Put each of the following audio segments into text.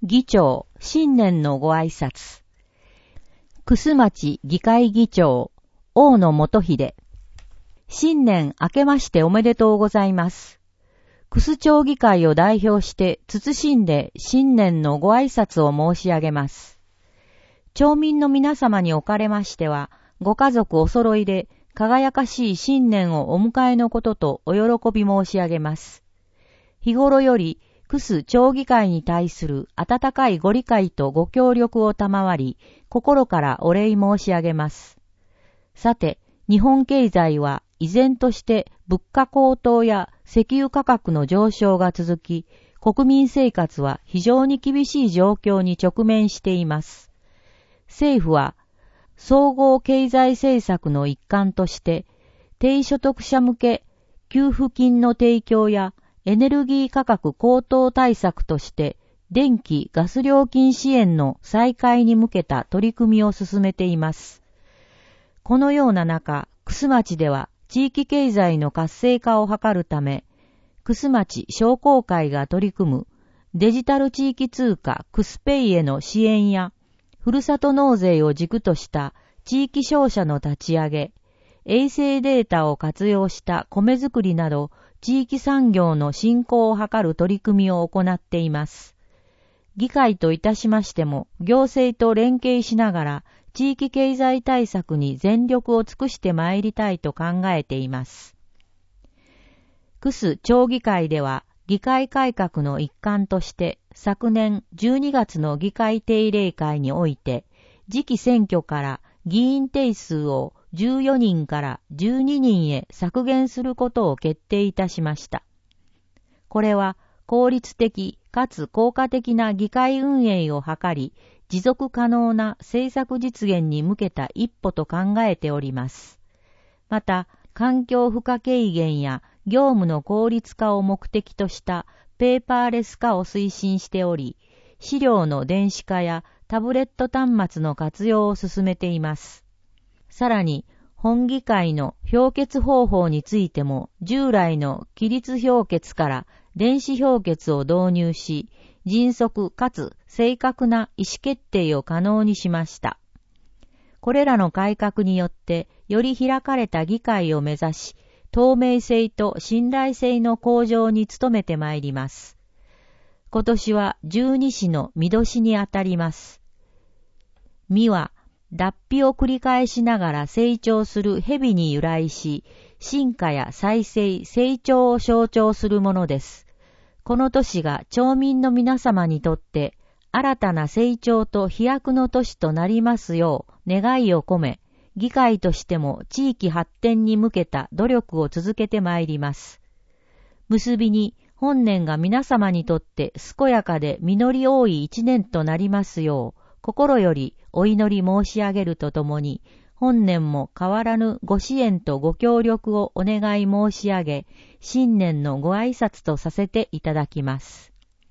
議長、新年のご挨拶。楠町議会議長、大野元秀。新年明けましておめでとうございます。楠町議会を代表して謹んで新年のご挨拶を申し上げます。町民の皆様におかれましては、ご家族お揃いで輝かしい新年をお迎えのこととお喜び申し上げます。日頃より、楠町議会に対する温かいご理解とご協力を賜り、心からお礼申し上げます。さて、日本経済は依然として物価高騰や石油価格の上昇が続き、国民生活は非常に厳しい状況に直面しています。政府は、総合経済政策の一環として、低所得者向け給付金の提供や、エネルギー価格高騰対策として、電気・ガス料金支援の再開に向けた取り組みを進めています。このような中、楠町では地域経済の活性化を図るため、楠町商工会が取り組むデジタル地域通貨クスペイへの支援や、ふるさと納税を軸とした地域商社の立ち上げ、衛星データを活用した米作りなど、地域産業の振興を図る取り組みを行っています。議会といたしましても、行政と連携しながら、地域経済対策に全力を尽くしてまいりたいと考えています。楠町議会では、議会改革の一環として、昨年12月の議会定例会において、次期選挙から議員定数を14人から12人へ削減することを決定いたしました。これは効率的かつ効果的な議会運営を図り、持続可能な政策実現に向けた一歩と考えております。また、環境負荷軽減や業務の効率化を目的としたペーパーレス化を推進しており、資料の電子化やタブレット端末の活用を進めています。さらに、本議会の評決方法についても、従来の期日評決から電子評決を導入し、迅速かつ正確な意思決定を可能にしました。これらの改革によって、より開かれた議会を目指し、透明性と信頼性の向上に努めてまいります。今年は十二支の見年にあたります。実は、脱皮を繰り返しながら成長する蛇に由来し、進化や再生、成長を象徴するものです。この年が町民の皆様にとって、新たな成長と飛躍の年となりますよう願いを込め、議会としても地域発展に向けた努力を続けてまいります。結びに、本年が皆様にとって健やかで実り多い一年となりますよう、心よりお祈り申し上げるとともに、本年も変わらぬご支援とご協力をお願い申し上げ、新年のご挨拶とさせていただきます。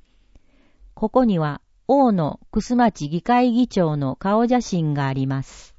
ここには、大野楠町議会議長の顔写真があります。